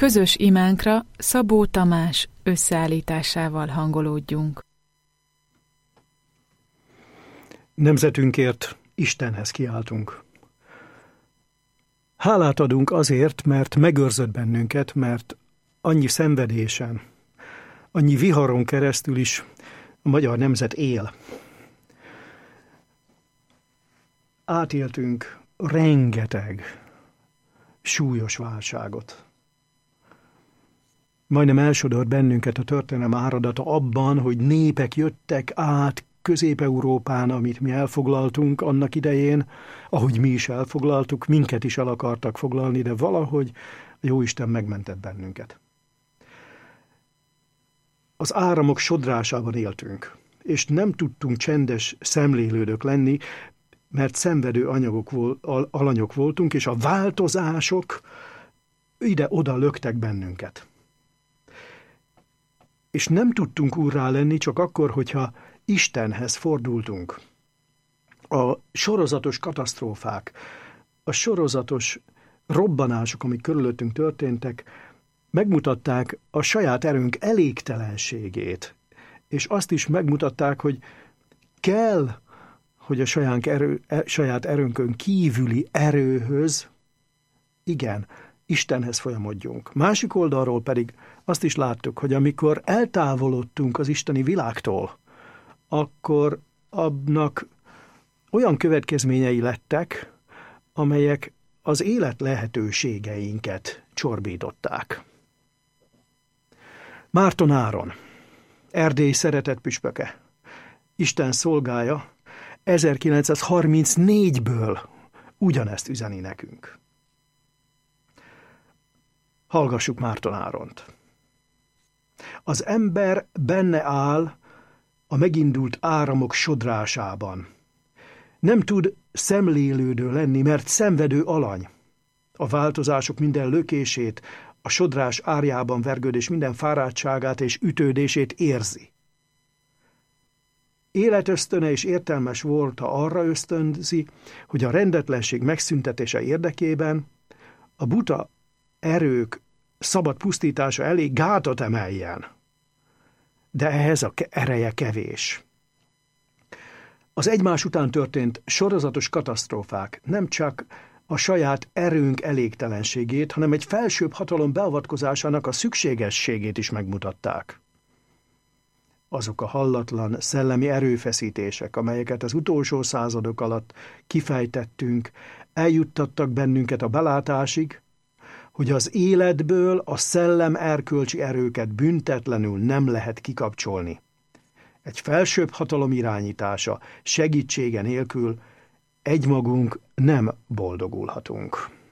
Közös imánkra Szabó Tamás összeállításával hangolódjunk. Nemzetünkért Istenhez kiáltunk. Hálát adunk azért, mert megőrzött bennünket, mert annyi szenvedésen, annyi viharon keresztül is a magyar nemzet él. Átéltünk rengeteg súlyos válságot. Majdnem elsodort bennünket a történelem áradata abban, hogy népek jöttek át Közép-Európán, amit mi elfoglaltunk annak idején, ahogy mi is elfoglaltuk, minket is el akartak foglalni, de valahogy a Jóisten megmentett bennünket. Az áramok sodrásában éltünk, és nem tudtunk csendes szemlélődők lenni, mert szenvedő alanyok voltunk, és a változások ide-oda löktek bennünket. És nem tudtunk úrrá lenni csak akkor, hogyha Istenhez fordultunk. A sorozatos katasztrófák, a sorozatos robbanások, amik körülöttünk történtek, megmutatták a saját erőnk elégtelenségét, és azt is megmutatták, hogy kell, hogy a saját erőnkön kívüli erőhöz, igen, Istenhez folyamodjunk. Másik oldalról pedig azt is láttuk, hogy amikor eltávolodtunk az isteni világtól, akkor annak olyan következményei lettek, amelyek az élet lehetőségeinket csorbították. Márton Áron, Erdély szeretett püspöke, Isten szolgája, 1934-ből ugyanezt üzeni nekünk. Hallgassuk Márton Áront. Az ember benne áll a megindult áramok sodrásában. Nem tud szemlélődő lenni, mert szenvedő alany. A változások minden lökését, a sodrás árjában vergődés minden fáradtságát és ütődését érzi. Életösztöne és értelmes volta arra ösztönzi, hogy a rendetlenség megszüntetése érdekében a buta erők szabad pusztítása elé gátat emeljen. De ehhez a ereje kevés. Az egymás után történt sorozatos katasztrófák nem csak a saját erőnk elégtelenségét, hanem egy felsőbb hatalom beavatkozásának a szükségességét is megmutatták. Azok a hallatlan szellemi erőfeszítések, amelyeket az utolsó századok alatt kifejtettünk, eljuttattak bennünket a belátásig, hogy az életből a szellem erkölcsi erőket büntetlenül nem lehet kikapcsolni. Egy felsőbb hatalom irányítása, segítsége nélkül egymagunk nem boldogulhatunk.